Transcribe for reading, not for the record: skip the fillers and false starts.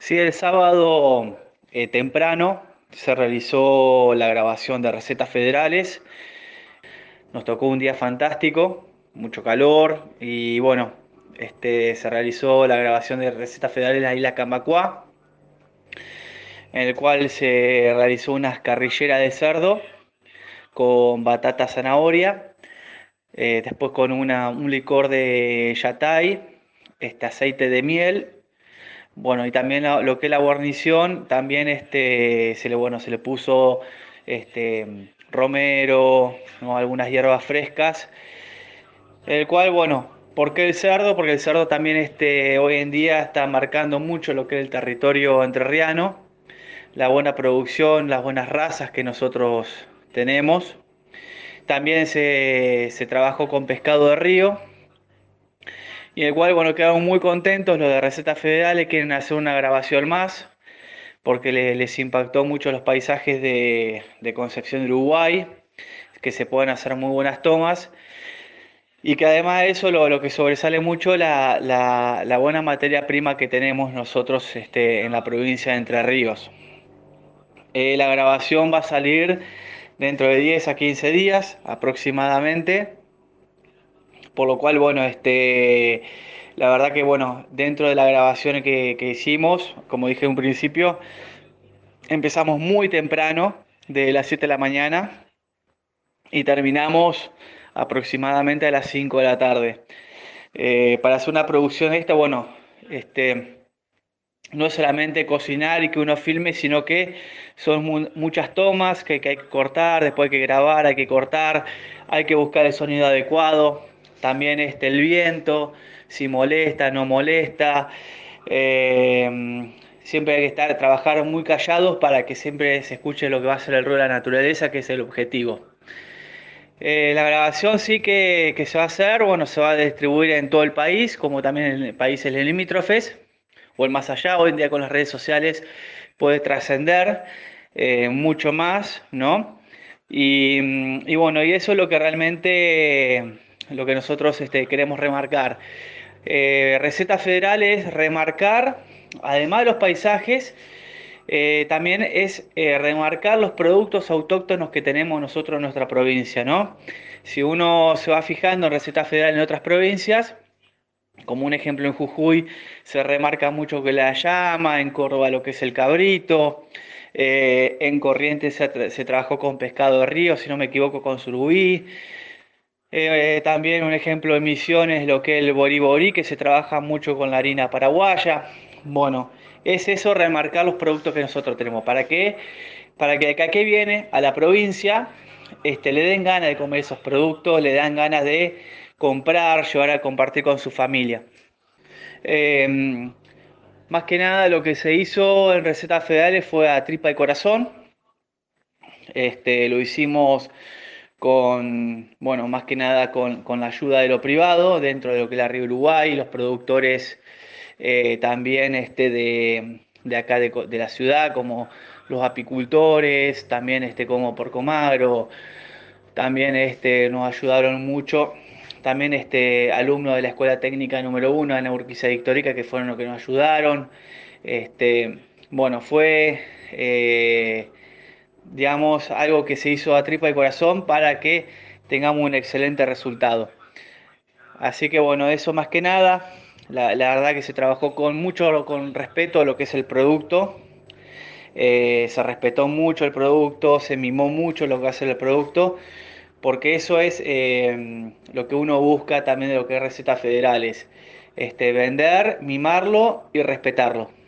Sí, el sábado temprano se realizó la grabación de recetas federales. Nos tocó un día fantástico, mucho calor y bueno, se realizó la grabación de recetas federales en la isla Camacuá, en el cual se realizó una carrillera de cerdo con batata zanahoria, después con un licor de yatay, aceite de miel. Bueno, y también lo que es la guarnición, también se le puso romero, ¿no? Algunas hierbas frescas, el cual, bueno, ¿por qué el cerdo? Porque el cerdo también hoy en día está marcando mucho lo que es el territorio entrerriano, la buena producción, las buenas razas que nosotros tenemos. También se trabajó con pescado de río, y el cual, bueno, quedaron muy contentos los de Recetas Federales, quieren hacer una grabación más porque les impactó mucho los paisajes de Concepción de Uruguay, que se pueden hacer muy buenas tomas, y que además de eso lo que sobresale mucho la buena materia prima que tenemos nosotros en la provincia de Entre Ríos. La grabación va a salir dentro de 10 a 15 días aproximadamente, por lo cual, bueno, la verdad que, bueno, dentro de la grabación que hicimos, como dije en un principio, empezamos muy temprano, de las 7 de la mañana, y terminamos aproximadamente a las 5 de la tarde. Para hacer una producción esta, bueno, este, no es solamente cocinar y que uno filme, sino que son muchas tomas que hay que cortar, después hay que grabar, hay que cortar, hay que buscar el sonido adecuado, también el viento, si molesta, no molesta. Siempre hay que trabajar muy callados para que siempre se escuche lo que va a ser el ruido de la naturaleza, que es el objetivo. La grabación sí que se va a hacer, bueno, se va a distribuir en todo el país, como también en países limítrofes, o el más allá. Hoy en día con las redes sociales puede trascender mucho más, ¿no? Y bueno, y eso es lo que realmente, lo que nosotros queremos remarcar. Recetas federales, remarcar, además de los paisajes, también es remarcar los productos autóctonos que tenemos nosotros en nuestra provincia, ¿no? Si uno se va fijando en recetas federales en otras provincias, como un ejemplo en Jujuy se remarca mucho que la llama, en Córdoba lo que es el cabrito, en Corrientes se trabajó con pescado de río, si no me equivoco, con surubí. También un ejemplo en Misiones, lo que es el boriborí, que se trabaja mucho con la harina paraguaya. Bueno, es eso, remarcar los productos que nosotros tenemos. ¿Para qué? Para que acá que viene a la provincia le den ganas de comer esos productos, le dan ganas de comprar, llevar a compartir con su familia. Eh, Más que nada lo que se hizo en recetas federales fue a tripa de corazón. Lo hicimos con, bueno, más que nada con la ayuda de lo privado, dentro de lo que es la Río Uruguay, los productores también de acá de la ciudad, como los apicultores, también como Porcomagro, también nos ayudaron mucho, también alumnos de la Escuela Técnica número 1 de Urquiza Victorica, que fueron los que nos ayudaron. Este, bueno, fue digamos, algo que se hizo a tripa y corazón para que tengamos un excelente resultado. Así que bueno, eso más que nada, la verdad que se trabajó con mucho, con respeto a lo que es el producto. Se respetó mucho el producto, se mimó mucho lo que hace el producto, porque eso es lo que uno busca también de lo que es recetas federales. Vender, mimarlo y respetarlo.